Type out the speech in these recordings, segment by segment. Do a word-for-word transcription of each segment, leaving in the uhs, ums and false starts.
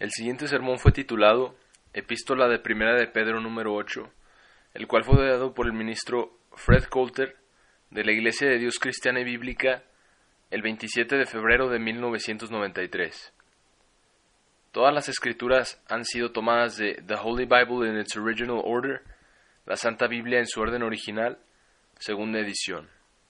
El siguiente sermón fue titulado Epístola de Primera de Pedro número ocho, el cual fue dado por el ministro Fred Coulter de la Iglesia de Dios Cristiana y Bíblica el veintisiete de febrero de mil novecientos noventa y tres. Todas las escrituras han sido tomadas de The Holy Bible in its Original Order, la Santa Biblia en su orden original, segunda edición.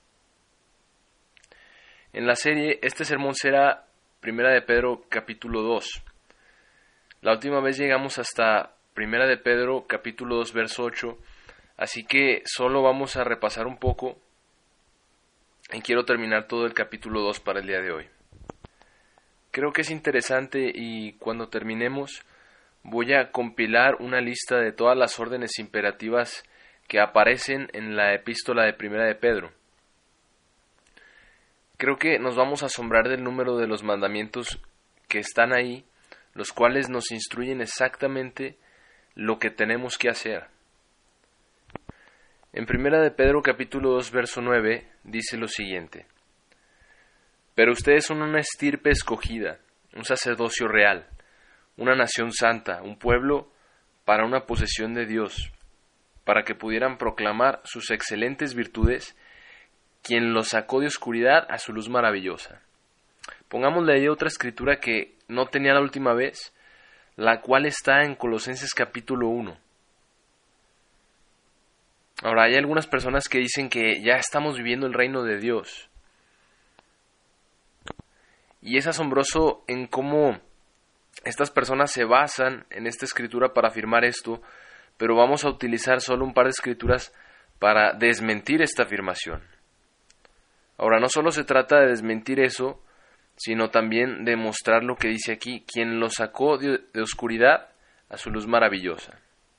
En la serie, este sermón será Primera de Pedro capítulo dos. La última vez llegamos hasta Primera de Pedro capítulo dos verso ocho, así que solo vamos a repasar un poco y quiero terminar todo el capítulo dos para el día de hoy. Creo que es interesante y cuando terminemos voy a compilar una lista de todas las órdenes imperativas que aparecen en la epístola de Primera de Pedro. Creo que nos vamos a asombrar del número de los mandamientos que están ahí, los cuales nos instruyen exactamente lo que tenemos que hacer. En Primera de Pedro capítulo dos verso nueve dice lo siguiente: Pero ustedes son una estirpe escogida, un sacerdocio real, una nación santa, un pueblo para una posesión de Dios, para que pudieran proclamar sus excelentes virtudes, quien los sacó de oscuridad a su luz maravillosa. Pongámosle ahí otra escritura que no tenía la última vez, la cual está en Colosenses capítulo uno. Ahora, hay algunas personas que dicen que ya estamos viviendo el reino de Dios. Y es asombroso en cómo estas personas se basan en esta escritura para afirmar esto, pero vamos a utilizar solo un par de escrituras para desmentir esta afirmación. Ahora, no solo se trata de desmentir eso, sino también de mostrar lo que dice aquí: quien lo sacó de, de oscuridad a su luz maravillosa.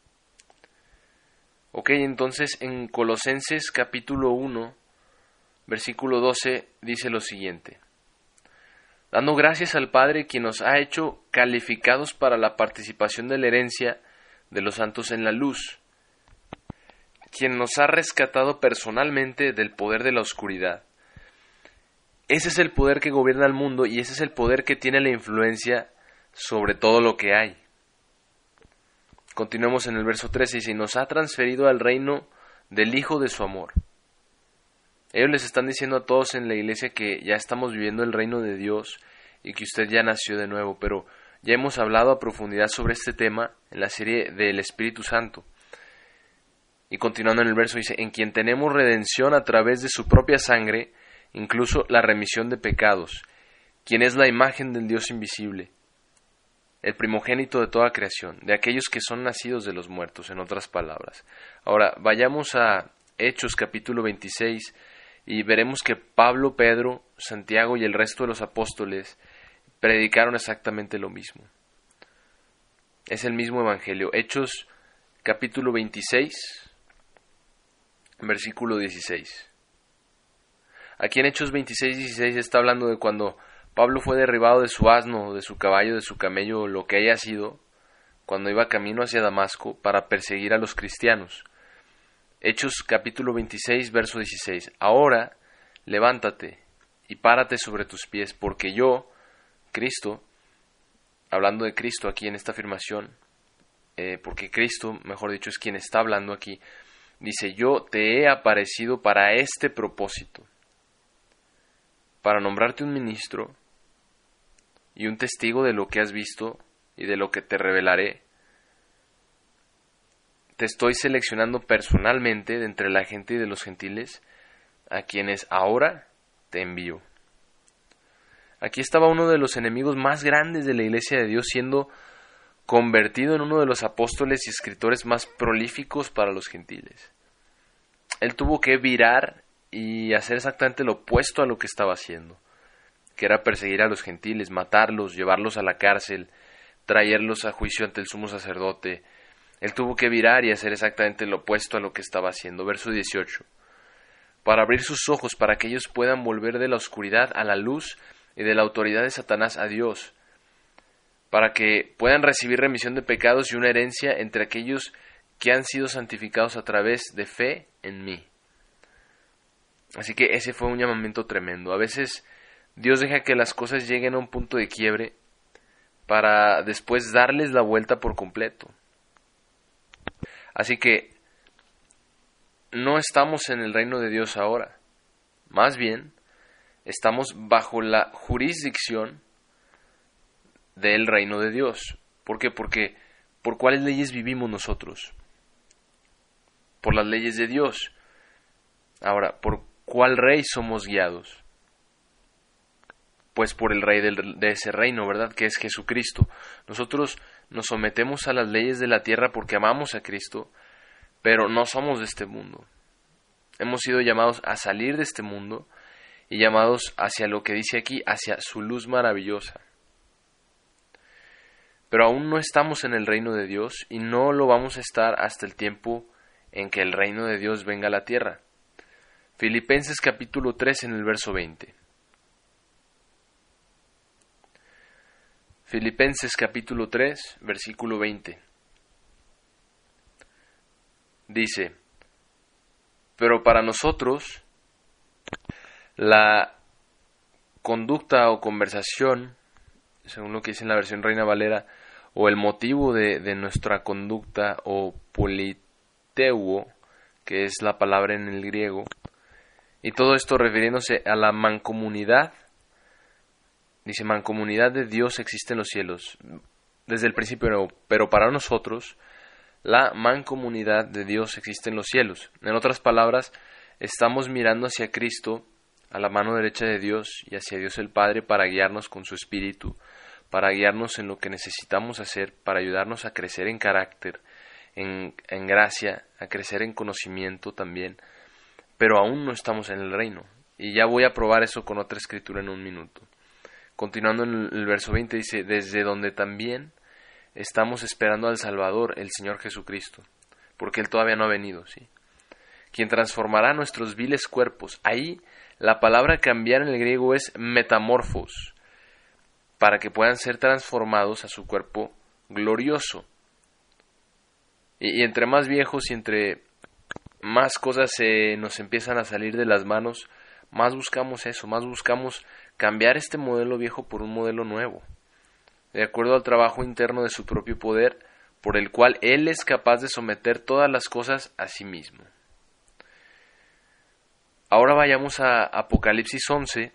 Ok, entonces en Colosenses capítulo uno, versículo doce, dice lo siguiente: dando gracias al Padre, quien nos ha hecho calificados para la participación de la herencia de los santos en la luz, quien nos ha rescatado personalmente del poder de la oscuridad. Ese es el poder que gobierna el mundo y ese es el poder que tiene la influencia sobre todo lo que hay. Continuemos en el verso trece, y dice: nos ha transferido al reino del Hijo de su amor. Ellos les están diciendo a todos en la iglesia que ya estamos viviendo el reino de Dios y que usted ya nació de nuevo, pero ya hemos hablado a profundidad sobre este tema en la serie del Espíritu Santo. Y continuando en el verso dice: en quien tenemos redención a través de su propia sangre, incluso la remisión de pecados, quien es la imagen del Dios invisible, el primogénito de toda creación, de aquellos que son nacidos de los muertos, en otras palabras. Ahora, vayamos a Hechos capítulo veintiséis y veremos que Pablo, Pedro, Santiago y el resto de los apóstoles predicaron exactamente lo mismo. Es el mismo evangelio. Hechos capítulo veintiséis, versículo dieciséis. Aquí en Hechos veintiséis, dieciséis está hablando de cuando Pablo fue derribado de su asno, de su caballo, de su camello, o lo que haya sido, cuando iba camino hacia Damasco para perseguir a los cristianos. Hechos capítulo veintiséis, verso dieciséis. Ahora, levántate y párate sobre tus pies, porque yo, Cristo, hablando de Cristo aquí en esta afirmación, eh, porque Cristo, mejor dicho, es quien está hablando aquí, dice: yo te he aparecido para este propósito, para nombrarte un ministro y un testigo de lo que has visto y de lo que te revelaré. Te estoy seleccionando personalmente de entre la gente y de los gentiles, a quienes ahora te envío. Aquí estaba uno de los enemigos más grandes de la Iglesia de Dios siendo convertido en uno de los apóstoles y escritores más prolíficos para los gentiles. Él tuvo que virar y hacer exactamente lo opuesto a lo que estaba haciendo, que era perseguir a los gentiles, matarlos, llevarlos a la cárcel, traerlos a juicio ante el sumo sacerdote. Él tuvo que virar y hacer exactamente lo opuesto a lo que estaba haciendo. Verso dieciocho. Para abrir sus ojos, para que ellos puedan volver de la oscuridad a la luz y de la autoridad de Satanás a Dios, para que puedan recibir remisión de pecados y una herencia entre aquellos que han sido santificados a través de fe en mí. Así que ese fue un llamamiento tremendo. A veces Dios deja que las cosas lleguen a un punto de quiebre para después darles la vuelta por completo. Así que no estamos en el reino de Dios ahora, más bien estamos bajo la jurisdicción del reino de Dios. ¿Por qué? Porque ¿por cuáles leyes vivimos nosotros? Por las leyes de Dios. Ahora, ¿por cuál rey somos guiados? Pues por el rey del, de ese reino, ¿verdad? Que es Jesucristo. Nosotros nos sometemos a las leyes de la tierra porque amamos a Cristo, pero no somos de este mundo. Hemos sido llamados a salir de este mundo y llamados hacia lo que dice aquí, hacia su luz maravillosa. Pero aún no estamos en el reino de Dios y no lo vamos a estar hasta el tiempo en que el reino de Dios venga a la tierra. Filipenses capítulo tres en el verso veinte. Filipenses capítulo tres, versículo veinte. Dice: pero para nosotros la conducta o conversación, según lo que dice en la versión Reina Valera, o el motivo de, de nuestra conducta, o politeuo, que es la palabra en el griego, y todo esto refiriéndose a la mancomunidad. Dice, mancomunidad de Dios existe en los cielos, desde el principio, no, pero para nosotros la mancomunidad de Dios existe en los cielos. En otras palabras, estamos mirando hacia Cristo, a la mano derecha de Dios, y hacia Dios el Padre para guiarnos con su Espíritu, para guiarnos en lo que necesitamos hacer, para ayudarnos a crecer en carácter, en, en gracia, a crecer en conocimiento también. Pero aún no estamos en el reino. Y ya voy a probar eso con otra escritura en un minuto. Continuando en el verso veinte dice, desde donde también estamos esperando al Salvador, el Señor Jesucristo, porque Él todavía no ha venido, ¿sí? Quien transformará nuestros viles cuerpos. Ahí la palabra cambiar en el griego es metamorfos, para que puedan ser transformados a su cuerpo glorioso. Y, y entre más viejos y entre más cosas se nos empiezan a salir de las manos, más buscamos eso, más buscamos cambiar este modelo viejo por un modelo nuevo, de acuerdo al trabajo interno de su propio poder, por el cual Él es capaz de someter todas las cosas a sí mismo. Ahora vayamos a Apocalipsis once,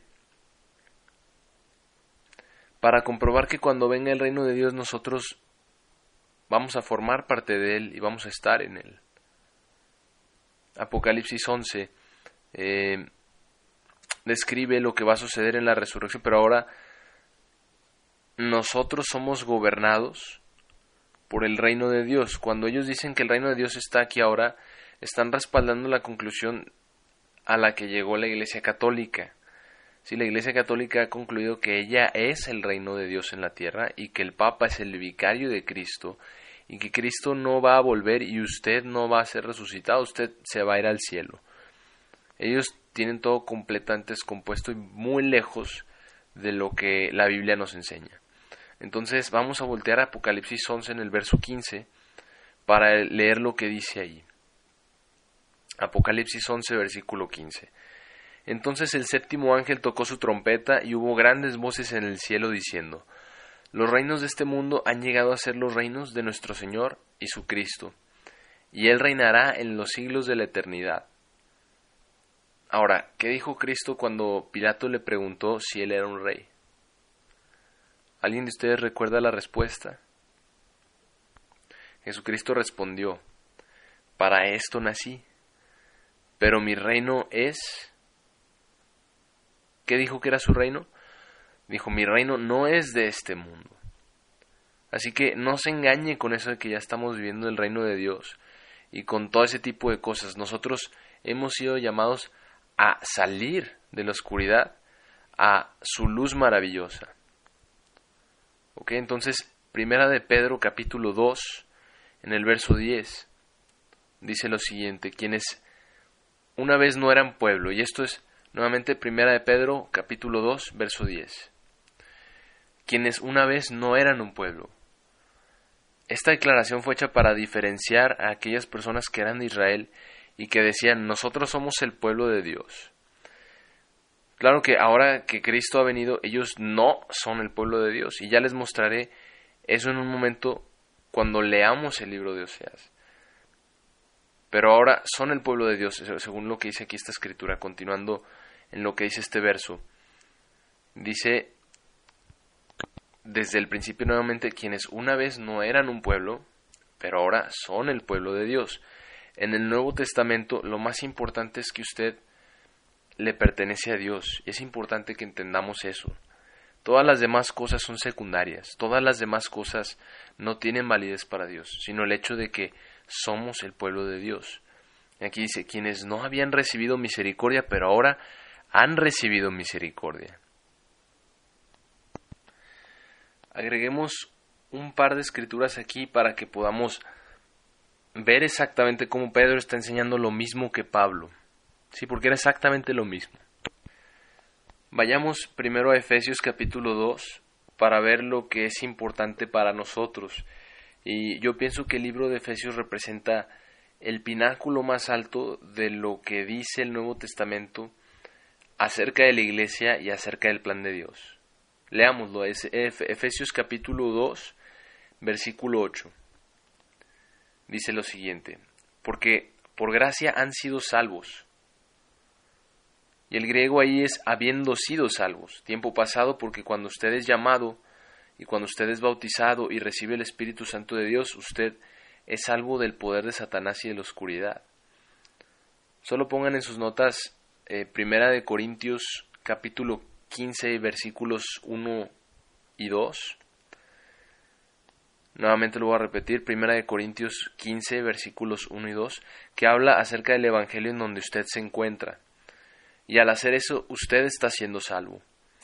para comprobar que cuando venga el reino de Dios nosotros vamos a formar parte de Él y vamos a estar en Él. Apocalipsis once eh, describe lo que va a suceder en la resurrección, pero ahora nosotros somos gobernados por el reino de Dios. Cuando ellos dicen que el reino de Dios está aquí ahora, están respaldando la conclusión a la que llegó la Iglesia Católica. Sí, la Iglesia Católica ha concluido que ella es el reino de Dios en la tierra y que el Papa es el vicario de Cristo y que Cristo no va a volver y usted no va a ser resucitado, usted se va a ir al cielo. Ellos tienen todo completamente descompuesto y muy lejos de lo que la Biblia nos enseña. Entonces vamos a voltear a Apocalipsis once en el verso quince para leer lo que dice ahí. Apocalipsis once, versículo quince. Entonces el séptimo ángel tocó su trompeta y hubo grandes voces en el cielo diciendo: los reinos de este mundo han llegado a ser los reinos de nuestro Señor y su Cristo, y Él reinará en los siglos de la eternidad. Ahora, ¿qué dijo Cristo cuando Pilato le preguntó si Él era un rey? ¿Alguien de ustedes recuerda la respuesta? Jesucristo respondió: para esto nací, pero mi reino es... ¿Qué dijo que era su reino? Dijo, mi reino no es de este mundo. Así que no se engañe con eso de que ya estamos viviendo el reino de Dios y con todo ese tipo de cosas. Nosotros hemos sido llamados a salir de la oscuridad a su luz maravillosa. Ok, entonces, primera de Pedro capítulo dos, en el verso diez, dice lo siguiente: quienes una vez no eran pueblo, y esto es nuevamente primera de Pedro capítulo dos, verso diez. Quienes una vez no eran un pueblo. Esta declaración fue hecha para diferenciar a aquellas personas que eran de Israel y que decían, nosotros somos el pueblo de Dios. Claro que ahora que Cristo ha venido, ellos no son el pueblo de Dios, y ya les mostraré Eso en un momento cuando leamos el libro de Oseas. Pero ahora son el pueblo de Dios, según lo que dice aquí esta escritura, continuando en lo que dice este verso. Dice, desde el principio nuevamente, quienes una vez no eran un pueblo, pero ahora son el pueblo de Dios. En el Nuevo Testamento lo más importante es que usted le pertenece a Dios, y es importante que entendamos eso. Todas las demás cosas son secundarias, todas las demás cosas no tienen validez para Dios, sino el hecho de que somos el pueblo de Dios. Y aquí dice, quienes no habían recibido misericordia, pero ahora han recibido misericordia. Agreguemos un par de escrituras aquí para que podamos ver exactamente cómo Pedro está enseñando lo mismo que Pablo. Sí, porque era exactamente lo mismo. Vayamos primero a Efesios capítulo dos para ver lo que es importante para nosotros. Y yo pienso que el libro de Efesios representa el pináculo más alto de lo que dice el Nuevo Testamento acerca de la iglesia y acerca del plan de Dios. Leámoslo, es Efesios capítulo dos, versículo ocho. Dice lo siguiente, porque por gracia han sido salvos. Y el griego ahí es habiendo sido salvos, tiempo pasado, porque cuando usted es llamado y cuando usted es bautizado y recibe el Espíritu Santo de Dios, usted es salvo del poder de Satanás y de la oscuridad. Solo pongan en sus notas eh, Primera de Corintios capítulo quince, versículos uno y dos. Nuevamente lo voy a repetir, Primera de Corintios quince, versículos uno y dos, que habla acerca del Evangelio en donde usted se encuentra. Y al hacer eso, usted está siendo salvo.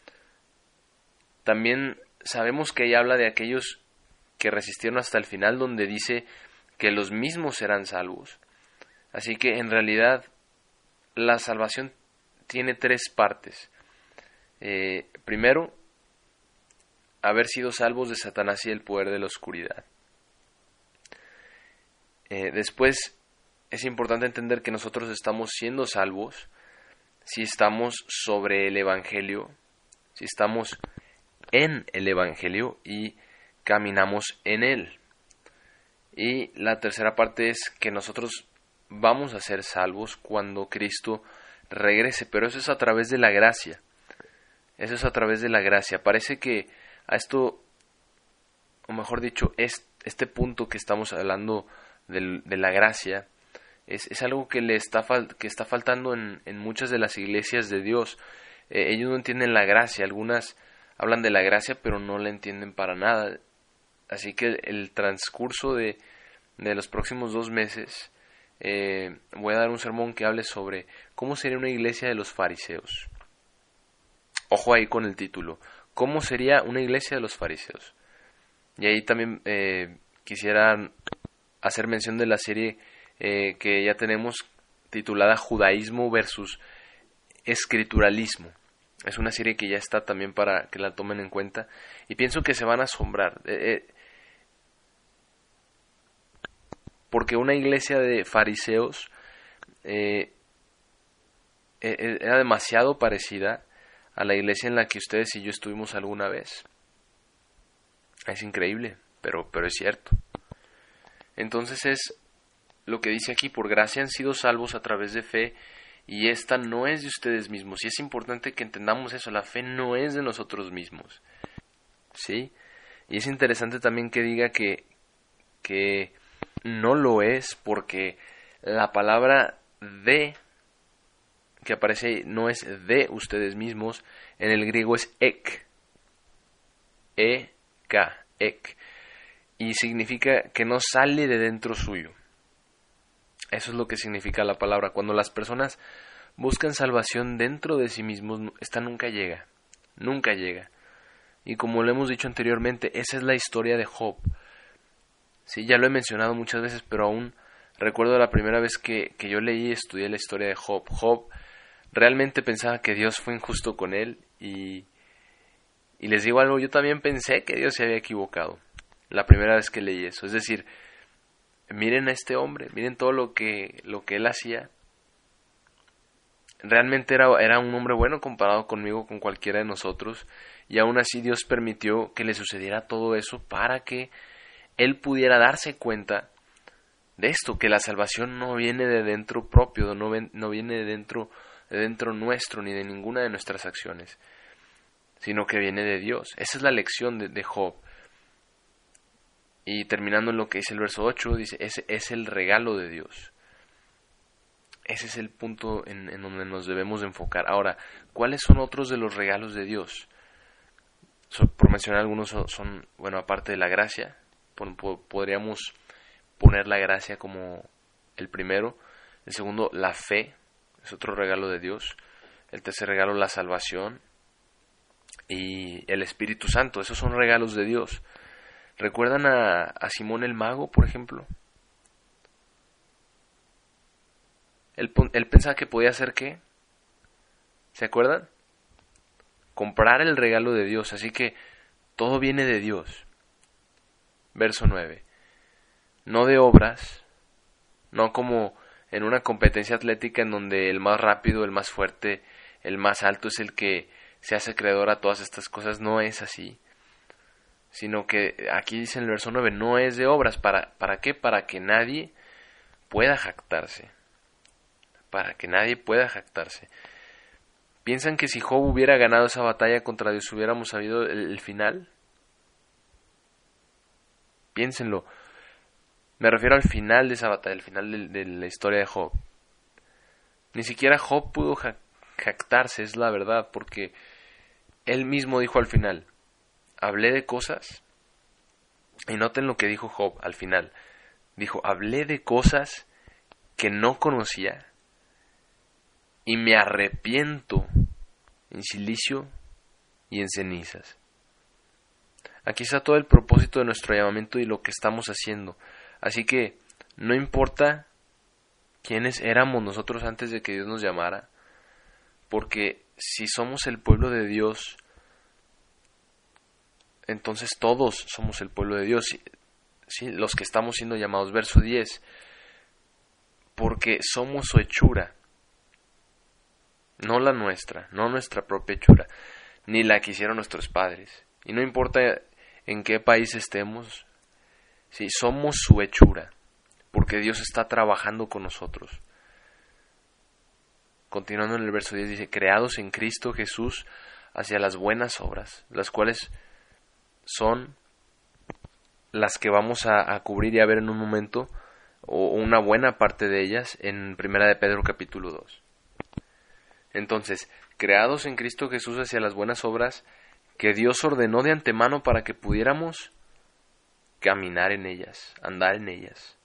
También sabemos que ahí habla de aquellos que resistieron hasta el final, donde dice que los mismos serán salvos. Así que en realidad la salvación tiene tres partes. Eh, primero, haber sido salvos de Satanás y del poder de la oscuridad. Eh, después, es importante entender que nosotros estamos siendo salvos si estamos sobre el Evangelio, si estamos en el Evangelio y caminamos en él. Y la tercera parte es que nosotros vamos a ser salvos cuando Cristo regrese, pero eso es a través de la gracia. Eso es a través de la gracia. Parece que a esto, o mejor dicho, es, este punto que estamos hablando de, de la gracia, es, es algo que le está, fal, que está faltando en, en muchas de las iglesias de Dios. Eh, ellos no entienden la gracia. Algunas hablan de la gracia, pero no la entienden para nada. Así que el, el transcurso de, de los próximos dos meses eh, voy a dar un sermón que hable sobre cómo sería una iglesia de los fariseos. Ojo ahí con el título. ¿Cómo sería una iglesia de los fariseos? Y ahí también eh, quisiera hacer mención de la serie eh, que ya tenemos titulada Judaísmo versus Escrituralismo. Es una serie que ya está también para que la tomen en cuenta. Y pienso que se van a asombrar. Eh, eh, porque una iglesia de fariseos eh, eh, era demasiado parecida a la iglesia en la que ustedes y yo estuvimos alguna vez. Es increíble, pero, pero es cierto. Entonces es lo que dice aquí, por gracia han sido salvos a través de fe, y esta no es de ustedes mismos. Y es importante que entendamos eso, la fe no es de nosotros mismos. ¿Sí? Y es interesante también que diga que, que no lo es, porque la palabra de que aparece ahí no es de ustedes mismos, en el griego es ek, e-k, ek, y significa que no sale de dentro suyo. Eso es lo que significa la palabra. Cuando las personas buscan salvación dentro de sí mismos, esta nunca llega, nunca llega. Y como lo hemos dicho anteriormente, esa es la historia de Job. Sí, ya lo he mencionado muchas veces, pero aún recuerdo la primera vez que, que yo leí y estudié la historia de Job. Job realmente pensaba que Dios fue injusto con él, y, y les digo algo, yo también pensé que Dios se había equivocado la primera vez que leí eso. Es decir, miren a este hombre, miren todo lo que, lo que él hacía, realmente era, era un hombre bueno comparado conmigo, con cualquiera de nosotros, y aún así Dios permitió que le sucediera todo eso para que él pudiera darse cuenta de esto, que la salvación no viene de dentro propio, no, ven, no viene de dentro, de dentro nuestro, ni de ninguna de nuestras acciones, sino que viene de Dios. Esa es la lección de, de Job. Y terminando en lo que dice el verso ocho, dice, ese es el regalo de Dios. Ese es el punto en, en donde nos debemos de enfocar. Ahora, ¿cuáles son otros de los regalos de Dios? So, por mencionar algunos son, son, bueno, aparte de la gracia, por, por, podríamos poner la gracia como el primero. El segundo, la fe, es otro regalo de Dios. El tercer regalo, la salvación. Y el Espíritu Santo, esos son regalos de Dios. ¿Recuerdan a, a Simón el Mago, por ejemplo? Él, él pensaba que podía hacer ¿qué? ¿Se acuerdan? Comprar el regalo de Dios, así que todo viene de Dios. Verso nueve. No de obras, no como en una competencia atlética en donde el más rápido, el más fuerte, el más alto es el que se hace acreedor a todas estas cosas. No es así, sino que aquí dice en el verso nueve, no es de obras. ¿Para, para qué? Para que nadie pueda jactarse. Para que nadie pueda jactarse. ¿Piensan que si Job hubiera ganado esa batalla contra Dios hubiéramos sabido el, el final? Piénsenlo. Me refiero al final de esa batalla, al final de, de la historia de Job. Ni siquiera Job pudo jactarse, es la verdad, porque él mismo dijo al final, hablé de cosas, y noten lo que dijo Job al final. Dijo, hablé de cosas que no conocía, y me arrepiento en silicio y en cenizas. Aquí está todo el propósito de nuestro llamamiento y lo que estamos haciendo. Así que no importa quiénes éramos nosotros antes de que Dios nos llamara, porque si somos el pueblo de Dios, entonces todos somos el pueblo de Dios, ¿sí? Los que estamos siendo llamados. Verso diez, porque somos su hechura, no la nuestra, no nuestra propia hechura, ni la que hicieron nuestros padres. Y no importa en qué país estemos, sí, somos su hechura, porque Dios está trabajando con nosotros. Continuando en el verso diez dice, creados en Cristo Jesús hacia las buenas obras, las cuales son las que vamos a, a cubrir y a ver en un momento, o una buena parte de ellas, en Primera de Pedro capítulo dos. Entonces, creados en Cristo Jesús hacia las buenas obras que Dios ordenó de antemano para que pudiéramos caminar en ellas, andar en ellas.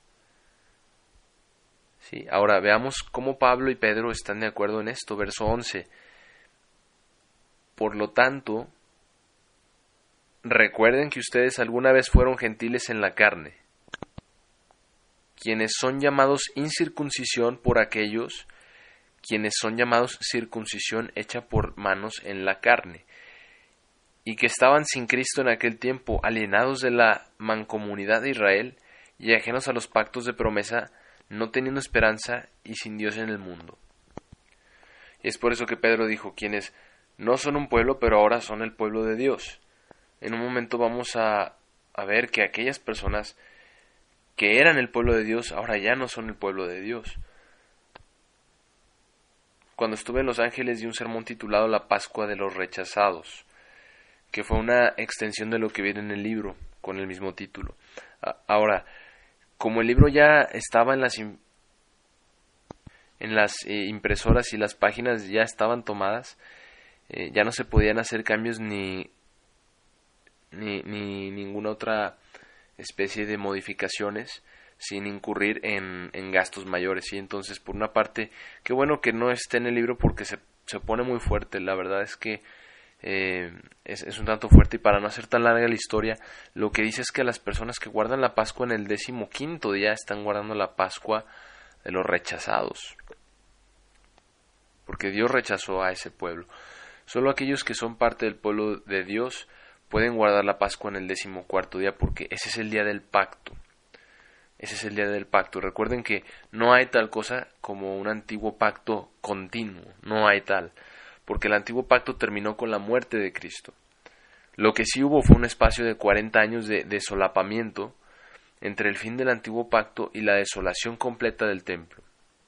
¿Sí? Ahora veamos cómo Pablo y Pedro están de acuerdo en esto. Verso once. Por lo tanto, recuerden que ustedes alguna vez fueron gentiles en la carne, quienes son llamados incircuncisión por aquellos quienes son llamados circuncisión hecha por manos en la carne, y que estaban sin Cristo en aquel tiempo, alienados de la mancomunidad de Israel y ajenos a los pactos de promesa, no teniendo esperanza y sin Dios en el mundo. Y es por eso que Pedro dijo, quienes no son un pueblo, pero ahora son el pueblo de Dios. En un momento vamos a, a ver que aquellas personas que eran el pueblo de Dios, ahora ya no son el pueblo de Dios. Cuando estuve en Los Ángeles di un sermón titulado La Pascua de los Rechazados, que fue una extensión de lo que viene en el libro, con el mismo título. Ahora, como el libro ya estaba en las, en las eh, impresoras y las páginas ya estaban tomadas, eh, ya no se podían hacer cambios ni, ni, ni ninguna otra especie de modificaciones sin incurrir en, en gastos mayores. Y entonces, por una parte, qué bueno que no esté en el libro porque se, se pone muy fuerte. La verdad es que eh, es, es un tanto fuerte, y para no hacer tan larga la historia, lo que dice es que las personas que guardan la Pascua en el décimo quinto día están guardando la Pascua de los rechazados, porque Dios rechazó a ese pueblo. Solo aquellos que son parte del pueblo de Dios pueden guardar la Pascua en el décimo cuarto día, porque ese es el día del pacto. Ese es el día del pacto. Recuerden que no hay tal cosa como un antiguo pacto continuo, no hay tal, porque el antiguo pacto terminó con la muerte de Cristo. Lo que sí hubo fue un espacio de cuarenta años de, de solapamiento entre el fin del antiguo pacto y la desolación completa del templo.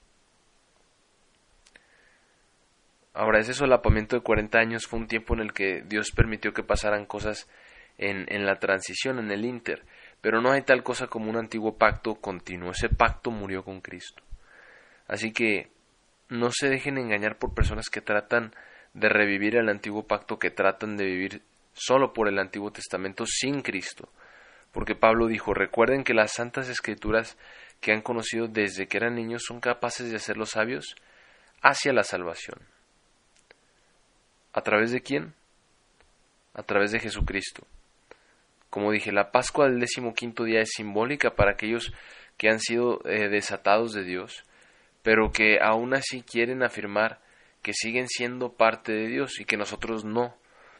Ahora, ese solapamiento de cuarenta años fue un tiempo en el que Dios permitió que pasaran cosas en, en la transición, en el ínter, pero no hay tal cosa como un antiguo pacto continuo. Ese pacto murió con Cristo. Así que no se dejen engañar por personas que tratan de revivir el antiguo pacto, que tratan de vivir solo por el Antiguo Testamento sin Cristo. Porque Pablo dijo, recuerden que las santas escrituras que han conocido desde que eran niños son capaces de hacerlos sabios hacia la salvación. ¿A través de quién? A través de Jesucristo. Como dije, la Pascua del decimoquinto día es simbólica para aquellos que han sido eh, desatados de Dios, pero que aún así quieren afirmar que siguen siendo parte de Dios y que nosotros no.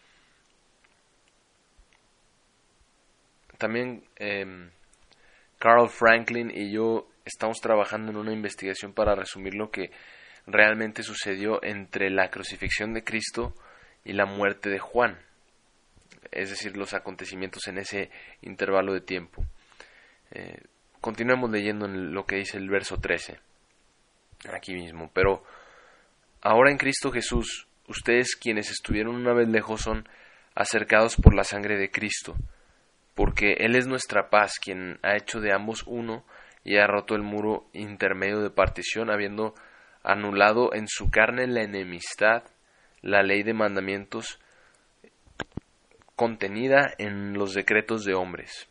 También eh, Carl Franklin y yo estamos trabajando en una investigación para resumir lo que realmente sucedió entre la crucifixión de Cristo y la muerte de Juan, es decir, los acontecimientos en ese intervalo de tiempo. Eh, continuemos leyendo en lo que dice el verso trece, aquí mismo. Pero ahora en Cristo Jesús, ustedes quienes estuvieron una vez lejos son acercados por la sangre de Cristo, porque Él es nuestra paz, quien ha hecho de ambos uno y ha roto el muro intermedio de partición, habiendo anulado en su carne la enemistad, la ley de mandamientos contenida en los decretos de hombres.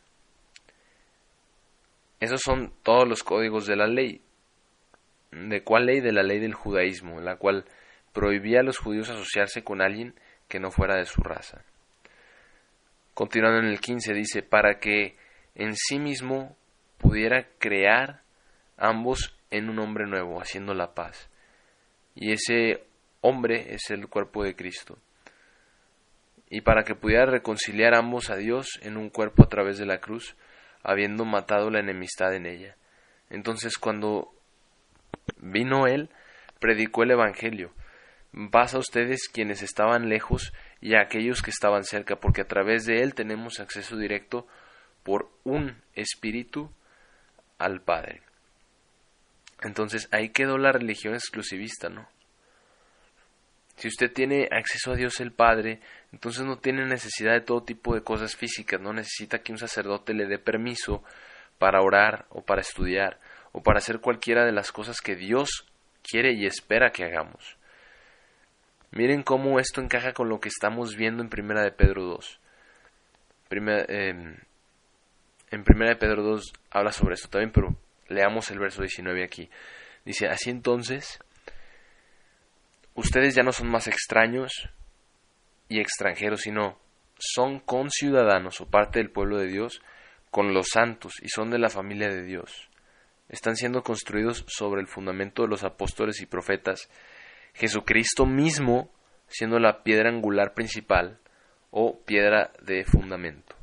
Esos son todos los códigos de la ley. ¿De cuál ley? De la ley del judaísmo, la cual prohibía a los judíos asociarse con alguien que no fuera de su raza. Continuando en el quince dice, para que en sí mismo pudiera crear ambos en un hombre nuevo, haciendo la paz. Y ese hombre es el cuerpo de Cristo. Y para que pudiera reconciliar ambos a Dios en un cuerpo a través de la cruz, habiendo matado la enemistad en ella. Entonces, cuando vino Él, predicó el Evangelio. Paz a ustedes quienes estaban lejos y a aquellos que estaban cerca, porque a través de Él tenemos acceso directo por un Espíritu al Padre. Entonces ahí quedó la religión exclusivista, ¿no? Si usted tiene acceso a Dios el Padre, entonces no tiene necesidad de todo tipo de cosas físicas, no necesita que un sacerdote le dé permiso para orar o para estudiar o para hacer cualquiera de las cosas que Dios quiere y espera que hagamos. Miren cómo esto encaja con lo que estamos viendo en Primera de Pedro dos. Primera, eh, en Primera de Pedro dos habla sobre esto también, pero leamos el verso diecinueve aquí. Dice, así entonces, ustedes ya no son más extraños y extranjeros, sino son conciudadanos o parte del pueblo de Dios con los santos y son de la familia de Dios. Están siendo construidos sobre el fundamento de los apóstoles y profetas, Jesucristo mismo siendo la piedra angular principal o piedra de fundamento.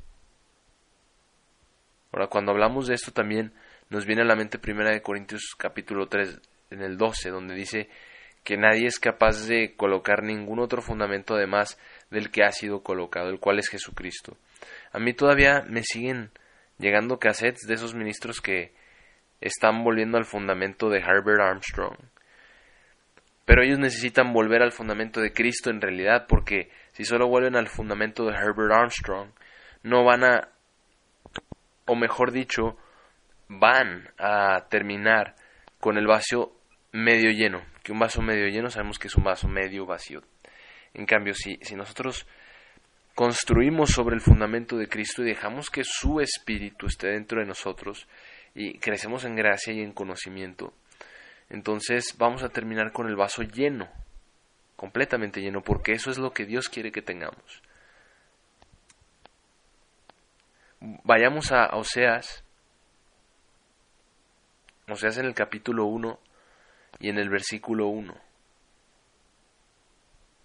Ahora, cuando hablamos de esto también nos viene a la mente Primera de Corintios capítulo tres en el doce, donde dice que nadie es capaz de colocar ningún otro fundamento además del que ha sido colocado, el cual es Jesucristo. A mí todavía me siguen llegando cassettes de esos ministros que están volviendo al fundamento de Herbert Armstrong. Pero ellos necesitan volver al fundamento de Cristo en realidad, porque si solo vuelven al fundamento de Herbert Armstrong, no van a, o mejor dicho, van a terminar con el vaso medio lleno, que un vaso medio lleno sabemos que es un vaso medio vacío. En cambio, si, si nosotros construimos sobre el fundamento de Cristo y dejamos que su Espíritu esté dentro de nosotros y crecemos en gracia y en conocimiento, entonces vamos a terminar con el vaso lleno, completamente lleno, porque eso es lo que Dios quiere que tengamos. Vayamos a Oseas, Oseas en el capítulo uno y en el versículo uno.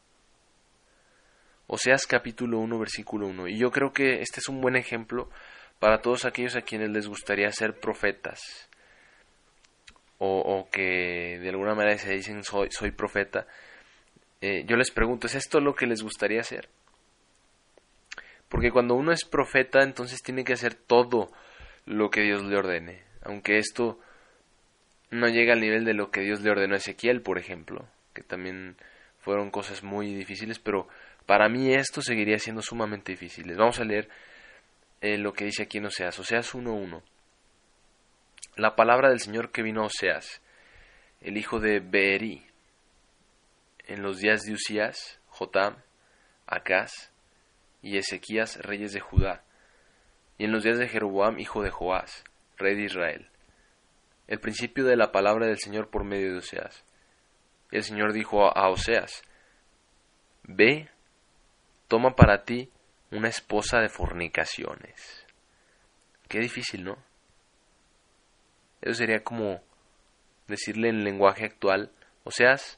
Oseas capítulo uno, versículo uno. Y yo creo que este es un buen ejemplo para todos aquellos a quienes les gustaría ser profetas, o, o que de alguna manera se dicen soy, soy profeta, eh, yo les pregunto, ¿es esto lo que les gustaría hacer? Porque cuando uno es profeta, entonces tiene que hacer todo lo que Dios le ordene, aunque esto no llega al nivel de lo que Dios le ordenó a Ezequiel, por ejemplo, que también fueron cosas muy difíciles, pero para mí esto seguiría siendo sumamente difícil. Vamos a leer eh, lo que dice aquí en Oseas, Oseas uno uno. La palabra del Señor que vino a Oseas, el hijo de Beeri, en los días de Usías, Jotam, Acaz y Ezequías, reyes de Judá, y en los días de Jeroboam, hijo de Joás, rey de Israel. El principio de la palabra del Señor por medio de Oseas. El Señor dijo a Oseas, ve, toma para ti una esposa de fornicaciones. Qué difícil, ¿no? Eso sería como decirle en lenguaje actual, Oseas,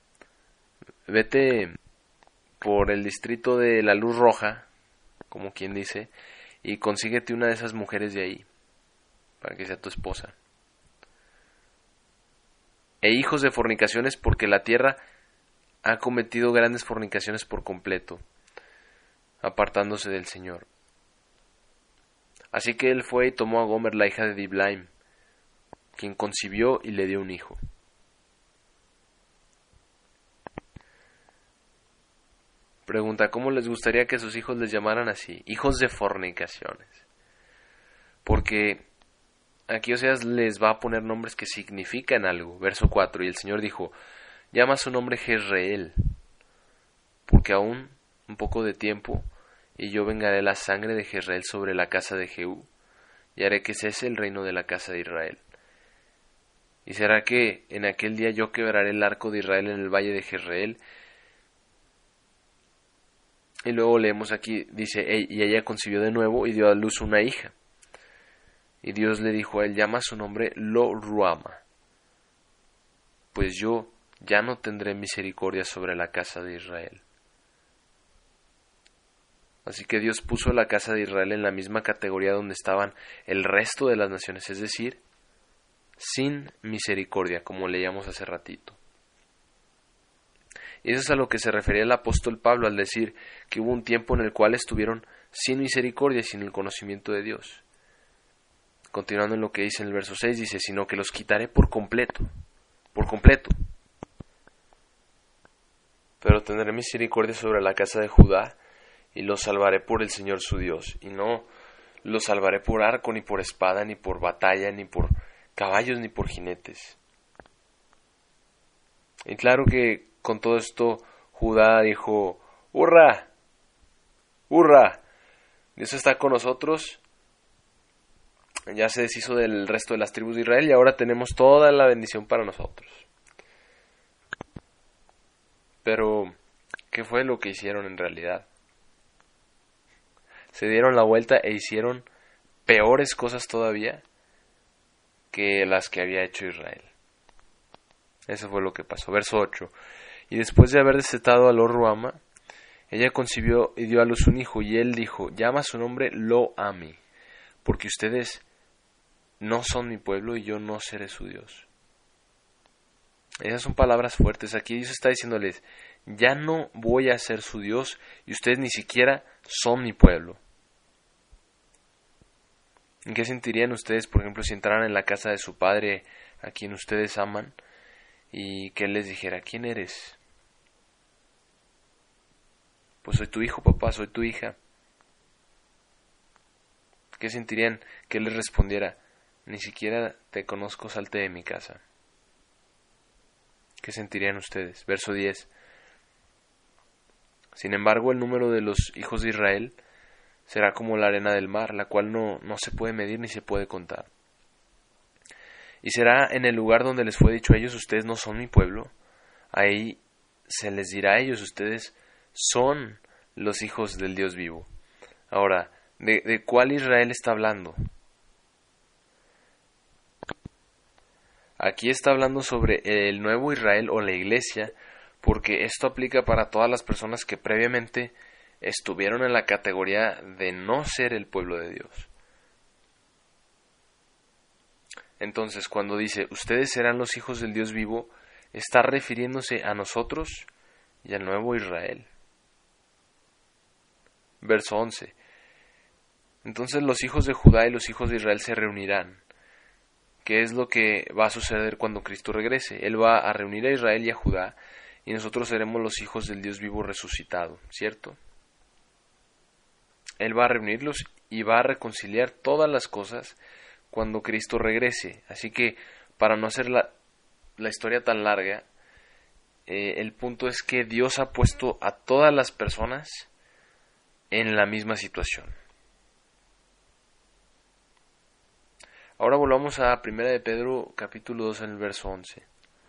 vete por el distrito de la Luz Roja, como quien dice, y consíguete una de esas mujeres de ahí, para que sea tu esposa. E hijos de fornicaciones, porque la tierra ha cometido grandes fornicaciones por completo, apartándose del Señor. Así que él fue y tomó a Gomer, la hija de Diblaim, quien concibió y le dio un hijo. Pregunta, ¿cómo les gustaría que sus hijos les llamaran así? Hijos de fornicaciones. Porque aquí Oseas les va a poner nombres que significan algo. Verso cuatro, y el Señor dijo, llama su nombre Jezreel, porque aún un poco de tiempo, y yo vengaré la sangre de Jezreel sobre la casa de Jehú, y haré que cese el reino de la casa de Israel. Y será que en aquel día yo quebraré el arco de Israel en el valle de Jezreel. Y luego leemos aquí, dice, y ella concibió de nuevo y dio a luz una hija. Y Dios le dijo a él, llama su nombre Lo Ruama, pues yo ya no tendré misericordia sobre la casa de Israel. Así que Dios puso la casa de Israel en la misma categoría donde estaban el resto de las naciones, es decir, sin misericordia, como leíamos hace ratito. Y eso es a lo que se refería el apóstol Pablo al decir que hubo un tiempo en el cual estuvieron sin misericordia y sin el conocimiento de Dios. Continuando en lo que dice en el verso seis, dice, sino que los quitaré por completo, por completo. Pero tendré misericordia sobre la casa de Judá y los salvaré por el Señor su Dios. Y no los salvaré por arco, ni por espada, ni por batalla, ni por caballos, ni por jinetes. Y claro que con todo esto Judá dijo, ¡hurra! ¡hurra! Dios está con nosotros. Ya se deshizo del resto de las tribus de Israel y ahora tenemos toda la bendición para nosotros. Pero, ¿qué fue lo que hicieron en realidad? Se dieron la vuelta e hicieron peores cosas todavía que las que había hecho Israel. Eso fue lo que pasó. Verso ocho. Y después de haber destetado a Lo Ruama, ella concibió y dio a luz un hijo, y él dijo, llama su nombre Lo Ami, porque ustedes no son mi pueblo y yo no seré su Dios. Esas son palabras fuertes. Aquí Dios está diciéndoles, ya no voy a ser su Dios y ustedes ni siquiera son mi pueblo. ¿En qué sentirían ustedes, por ejemplo, si entraran en la casa de su padre, a quien ustedes aman, y que él les dijera, ¿quién eres? Pues soy tu hijo, papá, soy tu hija. ¿Qué sentirían que él les respondiera, ni siquiera te conozco, salte de mi casa? ¿Qué sentirían ustedes? Verso diez. Sin embargo, el número de los hijos de Israel será como la arena del mar, la cual no, no se puede medir ni se puede contar. Y será en el lugar donde les fue dicho a ellos, ustedes no son mi pueblo. Ahí se les dirá a ellos, ustedes son los hijos del Dios vivo. Ahora, ¿de, de cuál Israel está hablando? Aquí está hablando sobre el nuevo Israel o la iglesia, porque esto aplica para todas las personas que previamente estuvieron en la categoría de no ser el pueblo de Dios. Entonces, cuando dice, ustedes serán los hijos del Dios vivo, está refiriéndose a nosotros y al nuevo Israel. Verso once. Entonces los hijos de Judá y los hijos de Israel se reunirán. ¿Qué es lo que va a suceder cuando Cristo regrese? Él va a reunir a Israel y a Judá, y nosotros seremos los hijos del Dios vivo resucitado, ¿cierto? Él va a reunirlos y va a reconciliar todas las cosas cuando Cristo regrese. Así que, para no hacer la, la historia tan larga, eh, el punto es que Dios ha puesto a todas las personas en la misma situación. Ahora volvamos a Primera de Pedro, capítulo dos, en el verso once.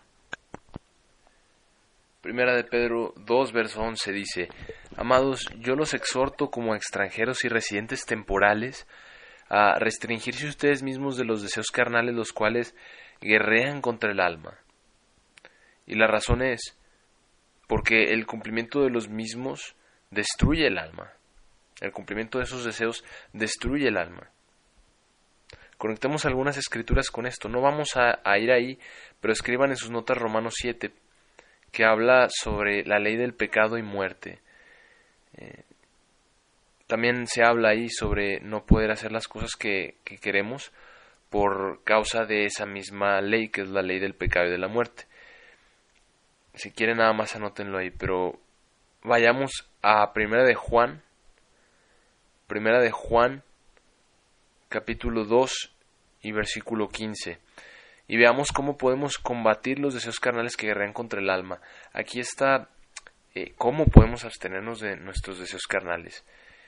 Primera de Pedro dos, verso once dice: Amados, yo los exhorto como extranjeros y residentes temporales a restringirse ustedes mismos de los deseos carnales, los cuales guerrean contra el alma. Y la razón es porque el cumplimiento de los mismos destruye el alma. El cumplimiento de esos deseos destruye el alma. Conectemos algunas escrituras con esto. No vamos a, a ir ahí, pero escriban en sus notas Romanos siete, que habla sobre la ley del pecado y muerte. Eh, también se habla ahí sobre no poder hacer las cosas que, que queremos por causa de esa misma ley, que es la ley del pecado y de la muerte. Si quieren nada más anótenlo ahí, pero vayamos a Primera de Juan, Primera de Juan, capítulo dos y versículo quince, y veamos cómo podemos combatir los deseos carnales que guerrean contra el alma. Aquí está eh, cómo podemos abstenernos de nuestros deseos carnales.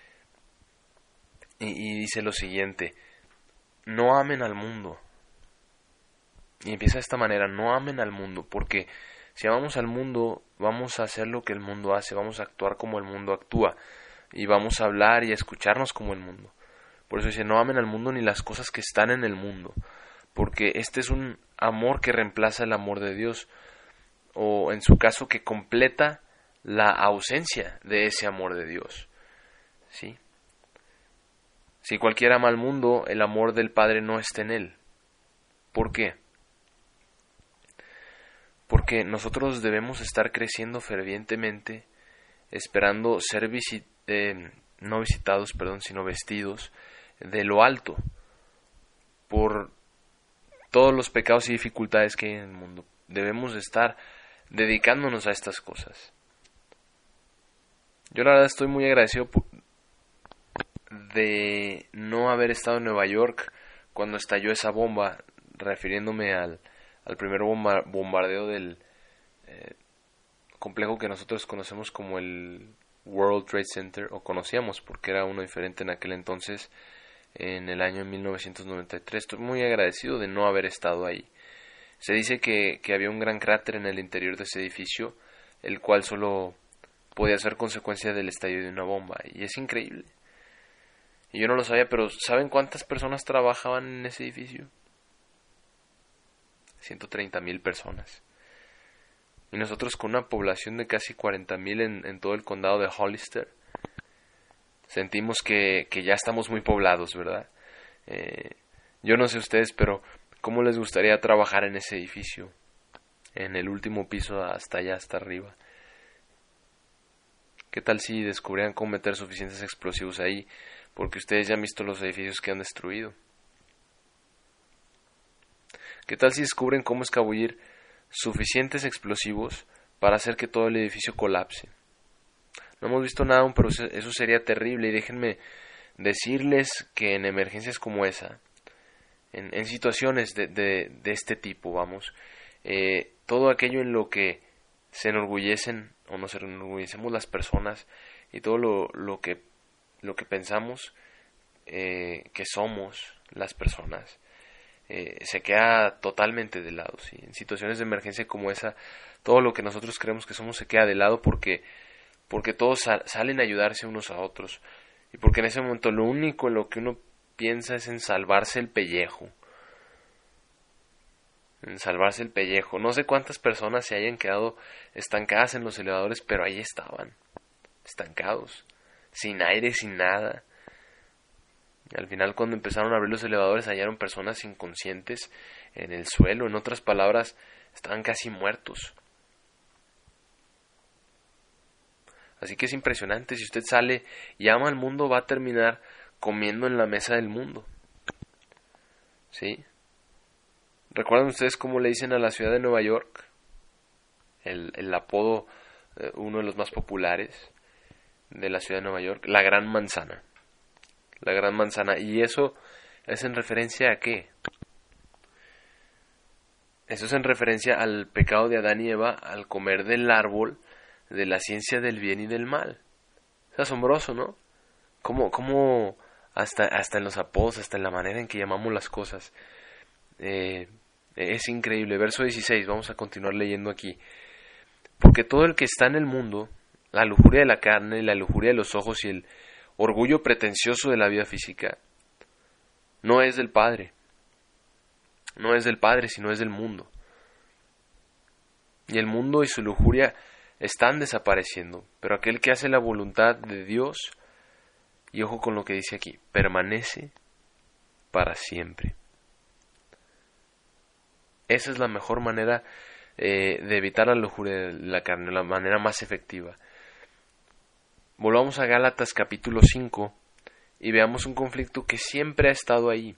Y, y dice lo siguiente: no amen al mundo. Y empieza de esta manera: no amen al mundo, porque si amamos al mundo, vamos a hacer lo que el mundo hace, vamos a actuar como el mundo actúa, y vamos a hablar y a escucharnos como el mundo. Por eso dice: no amen al mundo ni las cosas que están en el mundo, porque este es un amor que reemplaza el amor de Dios, o en su caso que completa la ausencia de ese amor de Dios. ¿Sí? Si cualquiera ama al mundo, el amor del Padre no está en él. ¿Por qué? Porque nosotros debemos estar creciendo fervientemente, esperando ser visit eh, no visitados, perdón, sino vestidos de lo alto, por todos los pecados y dificultades que hay en el mundo. Debemos estar dedicándonos a estas cosas. Yo la verdad estoy muy agradecido por, de no haber estado en Nueva York cuando estalló esa bomba, refiriéndome al, al primer bomba, bombardeo del eh, complejo que nosotros conocemos como el World Trade Center, o conocíamos porque era uno diferente en aquel entonces, en el año mil novecientos noventa y tres. Estoy muy agradecido de no haber estado ahí. Se dice que, que había un gran cráter en el interior de ese edificio, el cual solo podía ser consecuencia del estallido de una bomba, y es increíble. Y yo no lo sabía, pero ¿saben cuántas personas trabajaban en ese edificio? ciento treinta mil personas. Y nosotros, con una población de casi cuarenta mil en, en todo el condado de Hollister, sentimos que, que ya estamos muy poblados, ¿verdad? Eh, yo no sé ustedes, pero ¿cómo les gustaría trabajar en ese edificio? En el último piso, hasta allá, hasta arriba. ¿Qué tal si descubrieran cómo meter suficientes explosivos ahí? Porque ustedes ya han visto los edificios que han destruido. ¿Qué tal si descubren cómo escabullir suficientes explosivos para hacer que todo el edificio colapse? No hemos visto nada aún, pero eso sería terrible. Y déjenme decirles que en emergencias como esa, en, en situaciones de, de, de este tipo, vamos, eh, todo aquello en lo que se enorgullecen o nos enorgullecemos las personas, y todo lo, lo que lo que pensamos eh, que somos las personas, eh, se queda totalmente de lado, ¿sí? En situaciones de emergencia como esa, todo lo que nosotros creemos que somos se queda de lado, porque porque todos sal, salen a ayudarse unos a otros, y porque en ese momento lo único en lo que uno piensa es en salvarse el pellejo, en salvarse el pellejo. No sé cuántas personas se hayan quedado estancadas en los elevadores, pero ahí estaban, estancados, sin aire, sin nada, Al final, cuando empezaron a abrir los elevadores, hallaron personas inconscientes en el suelo. En otras palabras, estaban casi muertos. Así que es impresionante. Si usted sale y ama al mundo, va a terminar comiendo en la mesa del mundo. ¿Sí? ¿Recuerdan ustedes cómo le dicen a la ciudad de Nueva York? El, el apodo, eh, uno de los más populares de la ciudad de Nueva York, la Gran Manzana. La Gran Manzana. ¿Y eso es en referencia a qué? Eso es en referencia al pecado de Adán y Eva al comer del árbol de la ciencia del bien y del mal. Es asombroso, ¿no? Cómo, cómo hasta, hasta en los apodos, hasta en la manera en que llamamos las cosas. Eh, es increíble. Verso dieciséis, vamos a continuar leyendo aquí. Porque todo el que está en el mundo, la lujuria de la carne, la lujuria de los ojos y el orgullo pretencioso de la vida física, no es del Padre. No es del Padre, sino es del mundo. Y el mundo y su lujuria están desapareciendo. Pero aquel que hace la voluntad de Dios, y ojo con lo que dice aquí, permanece para siempre. Esa es la mejor manera eh, de evitar la lujuria de la carne, la manera más efectiva. Volvamos a Gálatas capítulo cinco y veamos un conflicto que siempre ha estado ahí.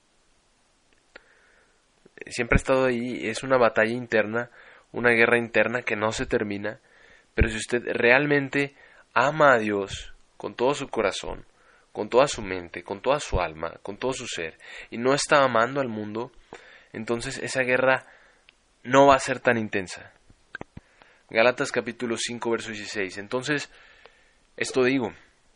Siempre ha estado ahí, es una batalla interna, una guerra interna que no se termina, pero si usted realmente ama a Dios con todo su corazón, con toda su mente, con toda su alma, con todo su ser, y no está amando al mundo, entonces esa guerra no va a ser tan intensa. Gálatas capítulo cinco, verso dieciséis. Entonces, esto digo,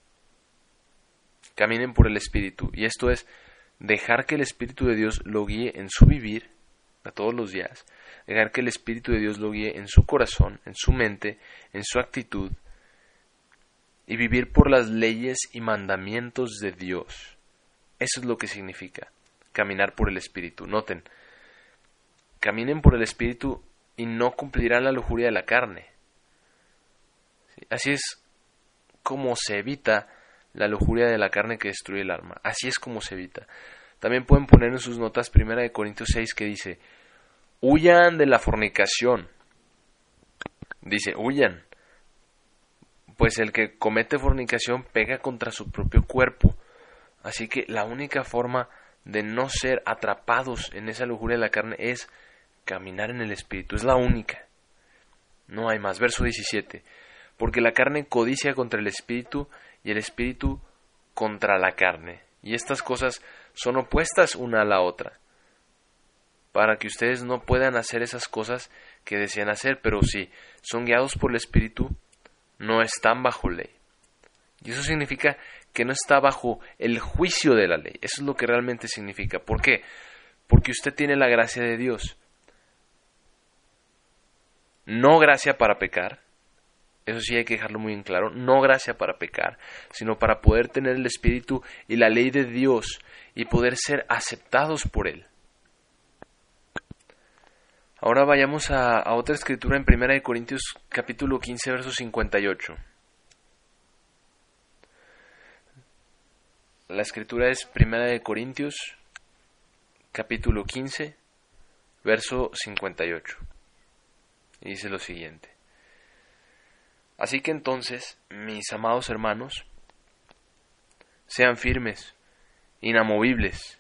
caminen por el Espíritu, y esto es dejar que el Espíritu de Dios lo guíe en su vivir, a todos los días, dejar que el Espíritu de Dios lo guíe en su corazón, en su mente, en su actitud, y vivir por las leyes y mandamientos de Dios. Eso es lo que significa caminar por el Espíritu. Noten, caminen por el Espíritu y no cumplirán la lujuria de la carne. Así es como se evita la lujuria de la carne que destruye el alma. Así es como se evita. También pueden poner en sus notas primera de Corintios seis que dice, huyan de la fornicación. Dice, huyan. Pues el que comete fornicación pega contra su propio cuerpo. Así que la única forma de no ser atrapados en esa lujuria de la carne es caminar en el Espíritu. Es la única. No hay más. Verso diecisiete. Porque la carne codicia contra el Espíritu y el Espíritu contra la carne. Y estas cosas son opuestas una a la otra, para que ustedes no puedan hacer esas cosas que desean hacer, pero si son guiados por el Espíritu, no están bajo ley. Y eso significa que no está bajo el juicio de la ley. Eso es lo que realmente significa. ¿Por qué? Porque usted tiene la gracia de Dios. No gracia para pecar. Eso sí hay que dejarlo muy en claro. No gracia para pecar, sino para poder tener el Espíritu y la ley de Dios y poder ser aceptados por Él. Ahora vayamos a, a otra escritura en primera de Corintios capítulo quince, verso cincuenta y ocho. La escritura es primera de Corintios capítulo quince, verso cincuenta y ocho. Y dice lo siguiente. Así que entonces, mis amados hermanos, sean firmes, inamovibles,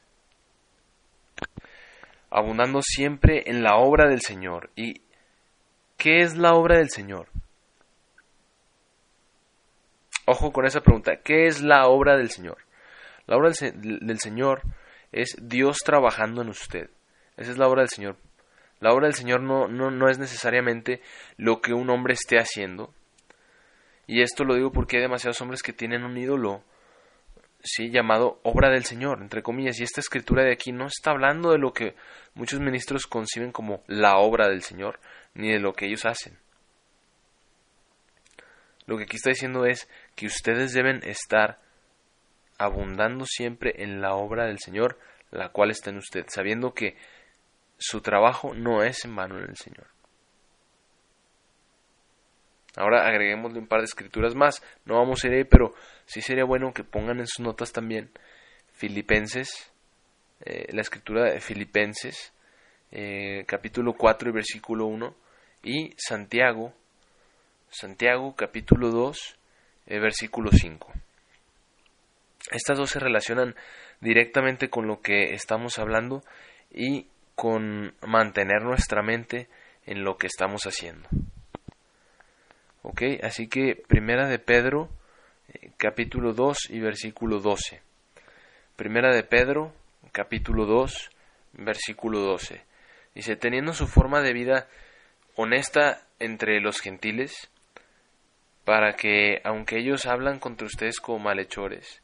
abundando siempre en la obra del Señor. ¿Y qué es la obra del Señor? Ojo con esa pregunta. ¿Qué es la obra del Señor? La obra del, del Señor es Dios trabajando en usted. Esa es la obra del Señor. La obra del Señor no, no, no es necesariamente lo que un hombre esté haciendo. Y esto lo digo porque hay demasiados hombres que tienen un ídolo, sí, llamado obra del Señor, entre comillas. Y esta escritura de aquí no está hablando de lo que muchos ministros conciben como la obra del Señor, ni de lo que ellos hacen. Lo que aquí está diciendo es que ustedes deben estar abundando siempre en la obra del Señor, la cual está en usted, sabiendo que su trabajo no es en vano en el Señor. Ahora agreguémosle un par de escrituras más. No vamos a ir ahí, pero sí sería bueno que pongan en sus notas también Filipenses, eh, la escritura de Filipenses, eh, capítulo cuatro y versículo uno, y Santiago, Santiago capítulo dos, eh, versículo cinco. Estas dos se relacionan directamente con lo que estamos hablando y con mantener nuestra mente en lo que estamos haciendo. Ok, así que Primera de Pedro, eh, capítulo dos y versículo doce. Primera de Pedro, capítulo dos, versículo doce. Dice, teniendo su forma de vida honesta entre los gentiles, para que, aunque ellos hablan contra ustedes como malhechores,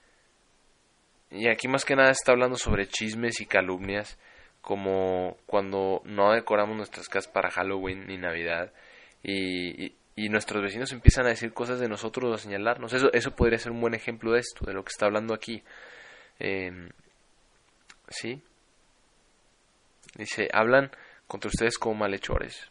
y aquí más que nada está hablando sobre chismes y calumnias, como cuando no decoramos nuestras casas para Halloween ni Navidad, y, y, y nuestros vecinos empiezan a decir cosas de nosotros o a señalarnos. Eso, eso podría ser un buen ejemplo de esto, de lo que está hablando aquí. Eh, ¿Sí? Dice, hablan contra ustedes como malhechores.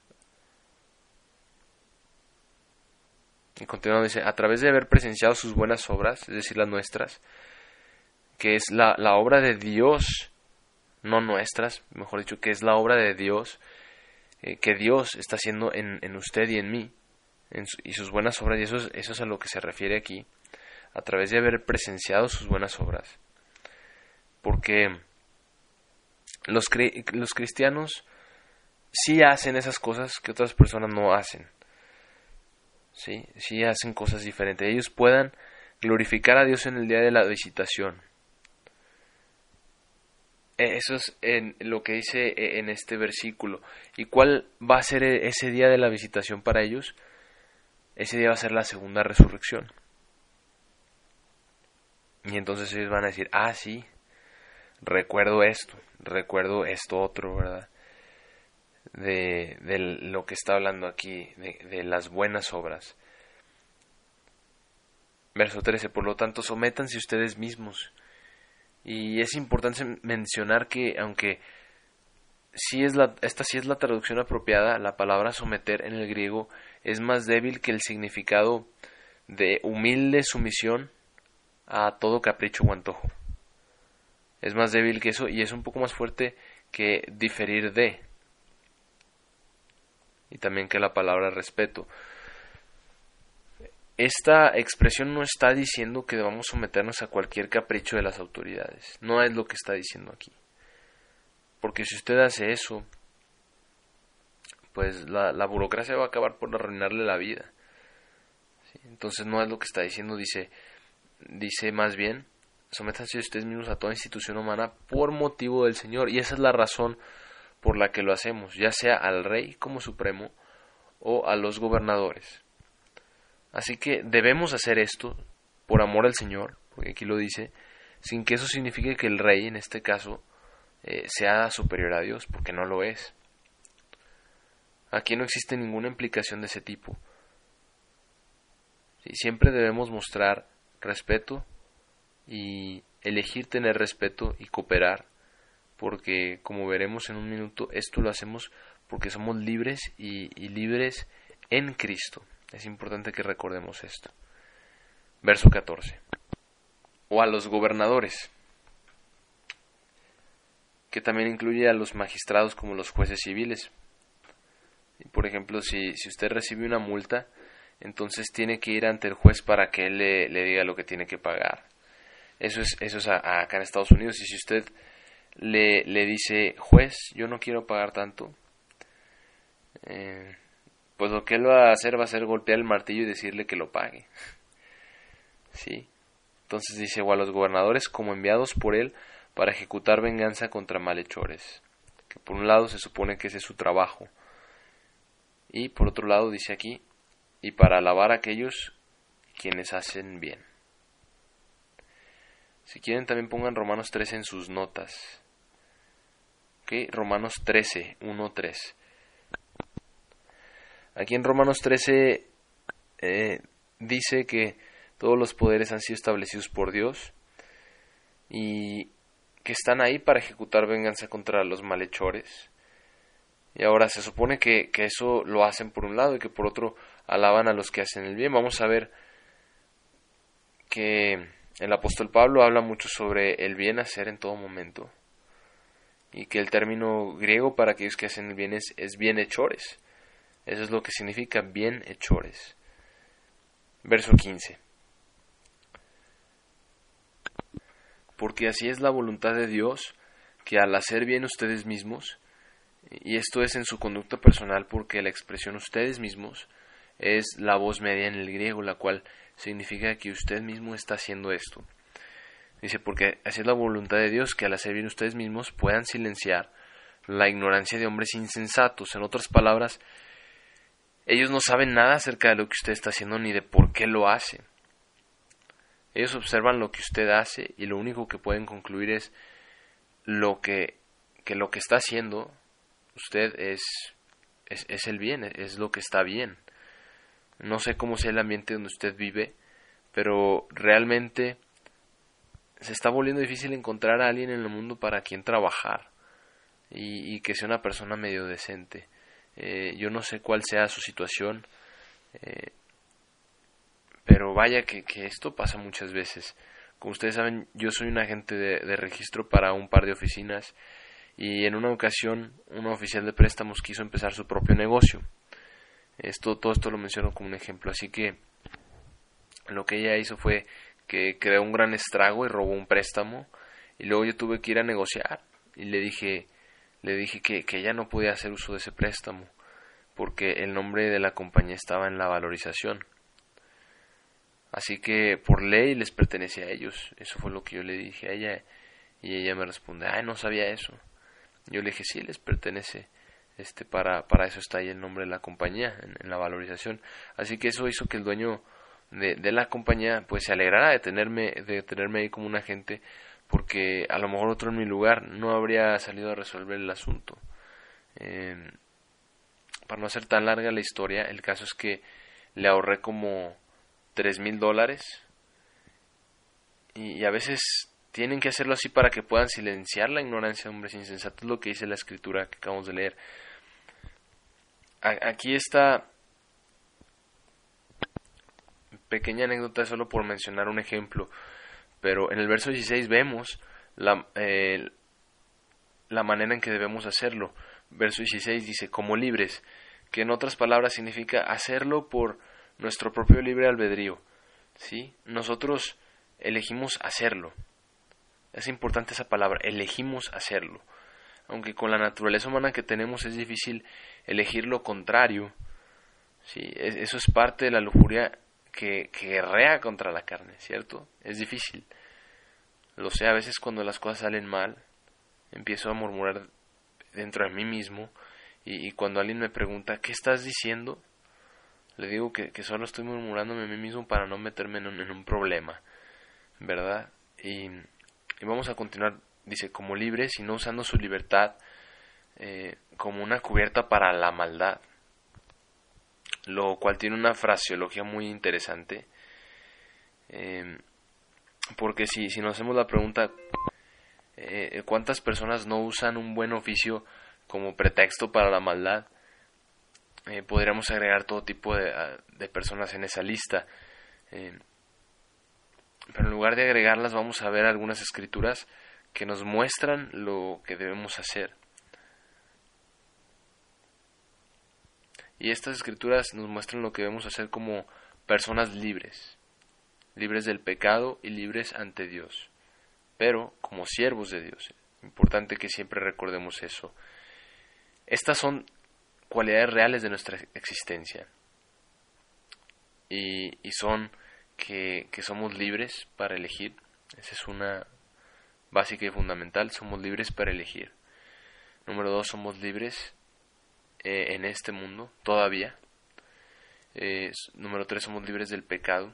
Y continúa, dice, a través de haber presenciado sus buenas obras, es decir, las nuestras, que es la, la obra de Dios, no nuestras, mejor dicho, que es la obra de Dios, eh, que Dios está haciendo en, en usted y en mí, en su, y sus buenas obras, y eso es, eso es a lo que se refiere aquí, a través de haber presenciado sus buenas obras. Porque los, los cristianos sí hacen esas cosas que otras personas no hacen. Sí, sí hacen cosas diferentes. Ellos puedan glorificar a Dios en el día de la visitación. Eso es en lo que dice en este versículo. ¿Y cuál va a ser ese día de la visitación para ellos? Ese día va a ser la segunda resurrección. Y entonces ellos van a decir, ah, sí, recuerdo esto, recuerdo esto otro, ¿verdad? De, de lo que está hablando aquí, de, de las buenas obras. Verso trece, por lo tanto, sométanse ustedes mismos. Y es importante mencionar que, aunque sí es la, esta sí es la traducción apropiada, la palabra someter en el griego es más débil que el significado de humilde sumisión a todo capricho o antojo. Es más débil que eso y es un poco más fuerte que diferir de. Y también que la palabra respeto. Esta expresión no está diciendo que debamos someternos a cualquier capricho de las autoridades. No es lo que está diciendo aquí. Porque si usted hace eso, pues la, la burocracia va a acabar por arruinarle la vida. ¿Sí? Entonces no es lo que está diciendo. Dice, dice más bien, sométanse ustedes mismos a toda institución humana por motivo del Señor. Y esa es la razón por la que lo hacemos, ya sea al rey como supremo o a los gobernadores. Así que debemos hacer esto por amor al Señor, porque aquí lo dice, sin que eso signifique que el rey, en este caso, eh, sea superior a Dios, porque no lo es. Aquí no existe ninguna implicación de ese tipo. Sí, siempre debemos mostrar respeto y elegir tener respeto y cooperar, porque como veremos en un minuto, esto lo hacemos porque somos libres y, y libres en Cristo. Es importante que recordemos esto. Verso catorce. O a los gobernadores, que también incluye a los magistrados como los jueces civiles. Por ejemplo, si, si usted recibe una multa, entonces tiene que ir ante el juez para que él le, le diga lo que tiene que pagar. Eso es, eso es a, a acá en Estados Unidos. Y si usted le, le dice, juez, yo no quiero pagar tanto, eh, pues lo que él va a hacer va a ser golpear el martillo y decirle que lo pague. ¿Sí? Entonces dice, o a los gobernadores como enviados por él para ejecutar venganza contra malhechores. Que por un lado se supone que ese es su trabajo. Y por otro lado dice aquí, y para alabar a aquellos quienes hacen bien. Si quieren también pongan Romanos trece en sus notas. ¿Ok? Romanos trece, uno, tres. Aquí en Romanos trece eh, dice que todos los poderes han sido establecidos por Dios y que están ahí para ejecutar venganza contra los malhechores. Y ahora se supone que, que eso lo hacen por un lado y que por otro alaban a los que hacen el bien. Vamos a ver que El apóstol Pablo habla mucho sobre el bien hacer en todo momento, y que el término griego para aquellos que hacen el bien es, es bienhechores. Eso es lo que significa bienhechores. Verso quince. Porque así es la voluntad de Dios, que al hacer bien ustedes mismos, y esto es en su conducta personal, porque la expresión ustedes mismos es la voz media en el griego, la cual significa que usted mismo está haciendo esto. Dice, porque así es la voluntad de Dios, que al hacer bien ustedes mismos puedan silenciar la ignorancia de hombres insensatos. En otras palabras, ellos no saben nada acerca de lo que usted está haciendo ni de por qué lo hace. Ellos observan lo que usted hace y lo único que pueden concluir es lo que, que lo que está haciendo usted es, es, es el bien, es lo que está bien. No sé cómo sea el ambiente donde usted vive, pero realmente se está volviendo difícil encontrar a alguien en el mundo para quien trabajar y, y que sea una persona medio decente. Eh, yo no sé cuál sea su situación, eh, pero vaya que, que esto pasa muchas veces. Como ustedes saben, yo soy un agente de, de registro para un par de oficinas, y en una ocasión una oficial de préstamos quiso empezar su propio negocio. Esto, todo esto lo menciono como un ejemplo, así que lo que ella hizo fue que creó un gran estrago y robó un préstamo, y luego yo tuve que ir a negociar y le dije le dije que, que ella no podía hacer uso de ese préstamo porque el nombre de la compañía estaba en la valorización, así que por ley les pertenece a ellos. Eso fue lo que yo le dije a ella, y ella me responde, ay, no sabía eso. Yo le dije, sí, les pertenece, este para para eso está ahí el nombre de la compañía en, en la valorización. Así que eso hizo que el dueño de, de la compañía pues se alegrara de tenerme de tenerme ahí como un agente, porque a lo mejor otro en mi lugar no habría salido a resolver el asunto. Eh, para no hacer tan larga la historia, el caso es que le ahorré como tres mil dólares, y, y a veces tienen que hacerlo así para que puedan silenciar la ignorancia de hombres insensatos, es lo que dice la escritura que acabamos de leer. A, aquí está pequeña anécdota solo por mencionar un ejemplo, pero en el verso dieciséis vemos la, eh, la manera en que debemos hacerlo. Verso dieciséis dice, como libres, que en otras palabras significa hacerlo por nuestro propio libre albedrío, ¿sí? Nosotros elegimos hacerlo. Es importante esa palabra, elegimos hacerlo. Aunque con la naturaleza humana que tenemos es difícil elegir lo contrario, ¿sí? Eso es parte de la lujuria que, que guerrea contra la carne, ¿cierto? Es difícil. Lo sé, a veces cuando las cosas salen mal, empiezo a murmurar dentro de mí mismo, y, y cuando alguien me pregunta, ¿qué estás diciendo?, le digo que, que solo estoy murmurándome a mí mismo para no meterme en un, en un problema, ¿verdad? Y, y vamos a continuar, dice, como libres y no usando su libertad eh, como una cubierta para la maldad, lo cual tiene una fraseología muy interesante, eh, porque si, si nos hacemos la pregunta, eh, ¿cuántas personas no usan un buen oficio como pretexto para la maldad? Eh, podríamos agregar todo tipo de, de personas en esa lista, eh, pero en lugar de agregarlas vamos a ver algunas escrituras que nos muestran lo que debemos hacer. Y estas escrituras nos muestran lo que debemos hacer como personas libres, libres del pecado y libres ante Dios, pero como siervos de Dios. Importante que siempre recordemos eso. Estas son cualidades reales de nuestra existencia, y, y son que, que somos libres para elegir. Esa es una básica y fundamental, somos libres para elegir. Número dos, somos libres eh, en este mundo, todavía. Eh, número tres, somos libres del pecado.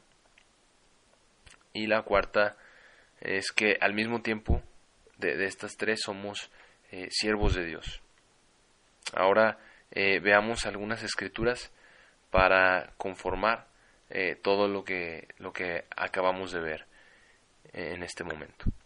Y la cuarta es que al mismo tiempo de, de estas tres somos eh, siervos de Dios. Ahora eh, veamos algunas escrituras para conformar eh, todo lo que, lo que acabamos de ver eh, en este momento.